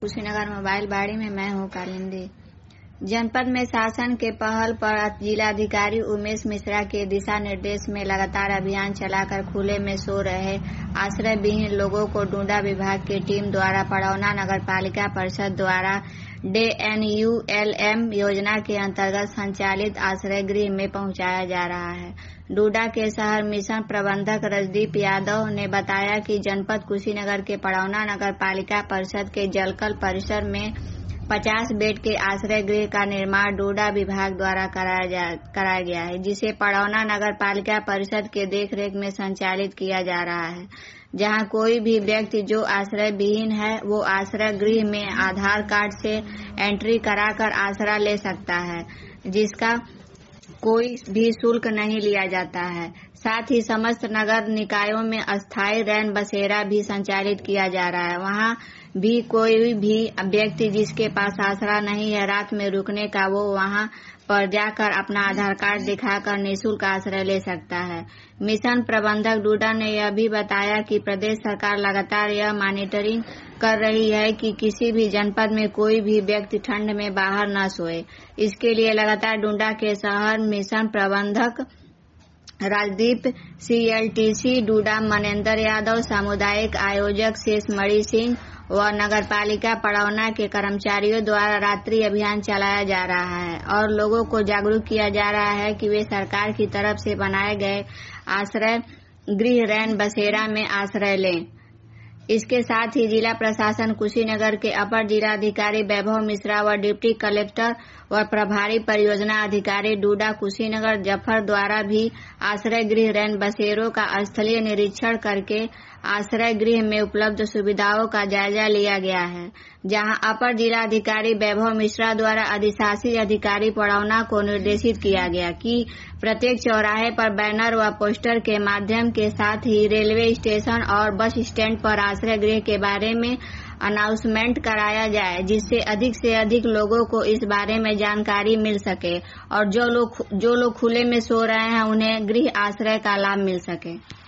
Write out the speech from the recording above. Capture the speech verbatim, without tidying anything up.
Kushinagar mobile बाड़ी में मैं हूं कालिंदी। जनपद में शासन के पहल पर जिलाधिकारी उमेश मिश्रा के दिशा निर्देश में लगातार अभियान चलाकर खुले में सो रहे आश्रय विहीन लोगों को डूडा विभाग की टीम द्वारा पड़ौना नगर पालिका परिषद द्वारा day N U L M योजना के अंतर्गत संचालित आश्रय गृह में पहुंचाया जा रहा है। डूडा के शहर मिशन प्रबंधक रजदीप यादव ने बताया कि जनपद कुशीनगर के पड़ौना नगर पालिका परिषद के जलकल परिसर में पचास बेड के आश्रय गृह का निर्माण डूडा विभाग द्वारा कराया जा कराया गया है, जिसे पड़ौना नगर पालिका परिषद के देखरेख में संचालित किया जा रहा है। जहां कोई भी व्यक्ति जो आश्रय विहीन है वो आश्रय गृह में आधार कार्ड से एंट्री कराकर आश्रय ले सकता है, जिसका कोई भी शुल्क नहीं लिया जाता है। साथ ही समस्त नगर निकायों में अस्थायी रैन बसेरा भी संचालित किया जा रहा है। वहां भी कोई भी व्यक्ति जिसके पास आसरा नहीं है रात में रुकने का, वो वहां पर जाकर अपना आधार कार्ड दिखाकर निःशुल्क आश्रय ले सकता है। मिशन प्रबंधक डूडा ने यह भी बताया कि प्रदेश सरकार लगातार यह मॉनिटरिंग कर रही है कि किसी भी जनपद में कोई भी व्यक्ति ठंड में बाहर न सोए। इसके लिए लगातार डूडा के शहर मिशन प्रबंधक Rajdeep, C L T C DUDA Manendra Yadav, सामुदायिक आयोजक शेष मणि सिंह व नगर पालिका पड़ौना के कर्मचारियों द्वारा रात्रि अभियान चलाया जा रहा है और लोगों को जागरूक किया जा रहा है कि वे सरकार की तरफ से बनाए गए आश्रय गृह रैन बसेरा में आश्रय लें। इसके साथ ही जिला प्रशासन कुशीनगर के अपर जिलाधिकारी वैभव मिश्रा व डिप्टी कलेक्टर व प्रभारी परियोजना अधिकारी डूडा कुशीनगर जफर द्वारा भी आश्रय गृह रैन बसेरों का स्थलीय निरीक्षण करके आश्रय गृह में उपलब्ध सुविधाओं का जायजा लिया गया है। जहां अपर जिलाधिकारी वैभव मिश्रा द्वारा अधिशासी अधिकारी पड़ौना को निर्देशित किया गया कि प्रत्येक चौराहे पर बैनर व पोस्टर के माध्यम के साथ ही रेलवे स्टेशन और बस स्टैंड पर आश्रय गृह के बारे में अनाउंसमेंट कराया जाए, जिससे अधिक से अधिक लोगों को इस बारे में जानकारी मिल सके और जो लोग जो लोग खुले में सो रहे हैं उन्हें गृह आश्रय का लाभ मिल सके।